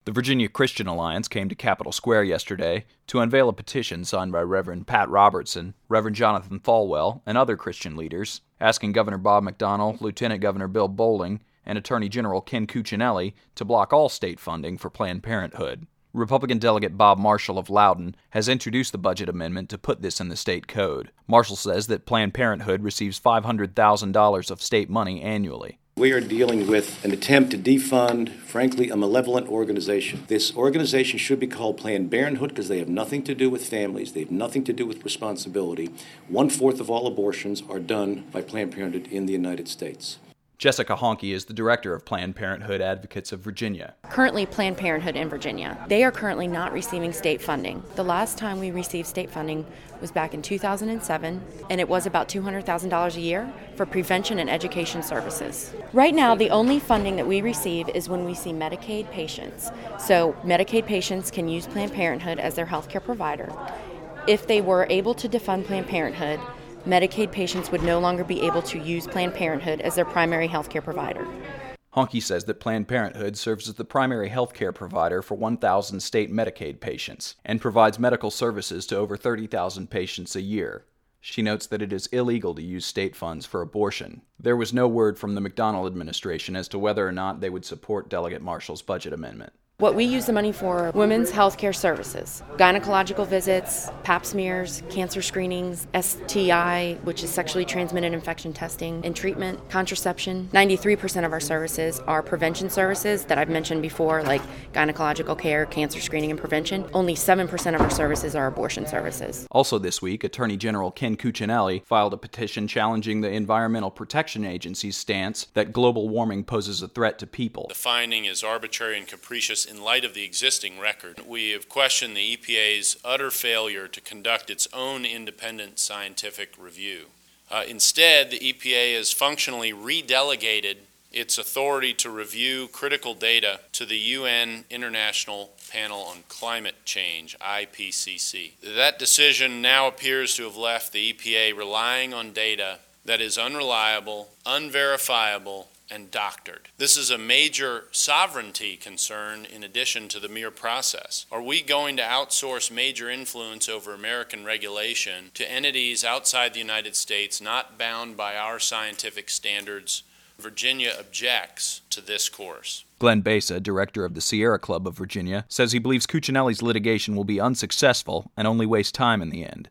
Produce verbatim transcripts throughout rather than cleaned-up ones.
The Virginia Christian Alliance came to Capitol Square yesterday to unveil a petition signed by Reverend Pat Robertson, Reverend Jonathan Falwell, and other Christian leaders, asking Governor Bob McDonnell, Lieutenant Governor Bill Bolling, and Attorney General Ken Cuccinelli to block all state funding for Planned Parenthood. Republican Delegate Bob Marshall of Loudoun has introduced the budget amendment to put this in the state code. Marshall says that Planned Parenthood receives five hundred thousand dollars of state money annually. We are dealing with an attempt to defund, frankly, a malevolent organization. This organization should be called Planned Parenthood because they have nothing to do with families. They have nothing to do with responsibility. One-fourth of all abortions are done by Planned Parenthood in the United States. Jessica Honke is the director of Planned Parenthood Advocates of Virginia. Currently, Planned Parenthood in Virginia, they are currently not receiving state funding. The last time we received state funding was back in two thousand seven, and it was about two hundred thousand dollars a year for prevention and education services. Right now, the only funding that we receive is when we see Medicaid patients. So Medicaid patients can use Planned Parenthood as their healthcare provider. If they were able to defund Planned Parenthood, Medicaid patients would no longer be able to use Planned Parenthood as their primary health care provider. Honke says that Planned Parenthood serves as the primary health care provider for one thousand state Medicaid patients and provides medical services to over thirty thousand patients a year. She notes that it is illegal to use state funds for abortion. There was no word from the McDonnell administration as to whether or not they would support Delegate Marshall's budget amendment. What we use the money for, women's health care services, gynecological visits, pap smears, cancer screenings, S T I, which is sexually transmitted infection testing and treatment, contraception. ninety-three percent of our services are prevention services that I've mentioned before, like gynecological care, cancer screening, and prevention. Only seven percent of our services are abortion services. Also this week, Attorney General Ken Cuccinelli filed a petition challenging the Environmental Protection Agency's stance that global warming poses a threat to people. The finding is arbitrary and capricious in light of the existing record. We have questioned the E P A's utter failure to conduct its own independent scientific review. Uh, instead, the E P A has functionally redelegated its authority to review critical data to the U N International Panel on Climate Change, I P C C. That decision now appears to have left the E P A relying on data that is unreliable, unverifiable, and doctored. This is a major sovereignty concern in addition to the mere process. Are we going to outsource major influence over American regulation to entities outside the United States not bound by our scientific standards? Virginia objects to this course. Glenn Besa, director of the Sierra Club of Virginia, says he believes Cuccinelli's litigation will be unsuccessful and only waste time in the end.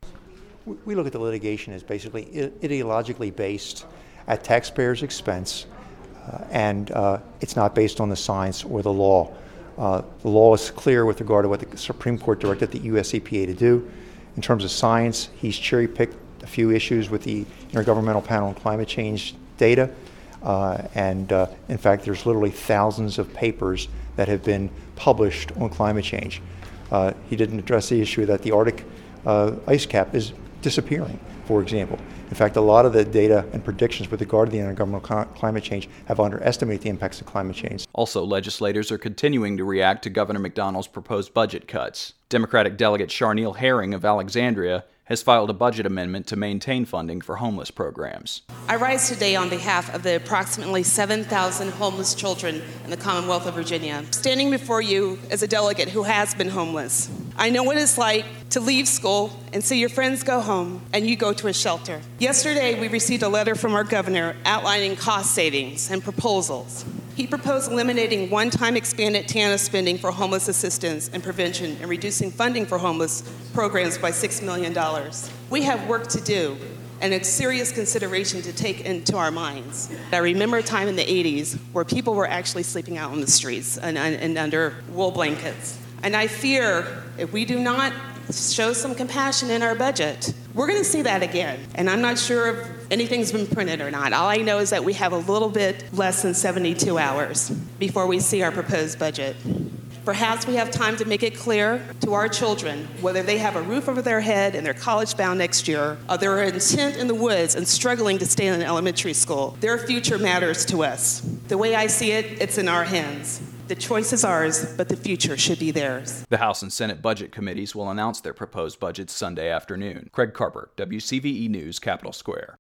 We look at the litigation as basically ideologically based at taxpayers' expense, uh, and uh, it's not based on the science or the law. Uh, the law is clear with regard to what the Supreme Court directed the U S E P A to do. In terms of science, he's cherry-picked a few issues with the Intergovernmental Panel on Climate Change data, uh, and uh, in fact, there's literally thousands of papers that have been published on climate change. Uh, he didn't address the issue that the Arctic uh, ice cap is disappearing, for example. In fact, a lot of the data and predictions with regard to the intergovernmental climate change have underestimated the impacts of climate change. Also, legislators are continuing to react to Governor McDonnell's proposed budget cuts. Democratic Delegate Charneil Herring of Alexandria has filed a budget amendment to maintain funding for homeless programs. I rise today on behalf of the approximately seven thousand homeless children in the Commonwealth of Virginia, standing before you as a delegate who has been homeless. I know what it's like to leave school and see your friends go home and you go to a shelter. Yesterday, we received a letter from our governor outlining cost savings and proposals. He proposed eliminating one-time expanded T A N F spending for homeless assistance and prevention and reducing funding for homeless programs by six million dollars. We have work to do and a serious consideration to take into our minds. I remember a time in the eighties where people were actually sleeping out on the streets and, and, and under wool blankets. And I fear if we do not show some compassion in our budget, we're going to see that again. And I'm not sure if anything's been printed or not. All I know is that we have a little bit less than seventy-two hours before we see our proposed budget. Perhaps we have time to make it clear to our children, whether they have a roof over their head and they're college bound next year, or they're intent in the woods and struggling to stay in an elementary school. Their future matters to us. The way I see it, it's in our hands. The choice is ours, but the future should be theirs. The House and Senate Budget Committees will announce their proposed budgets Sunday afternoon. Craig Carper, W C V E News, Capitol Square.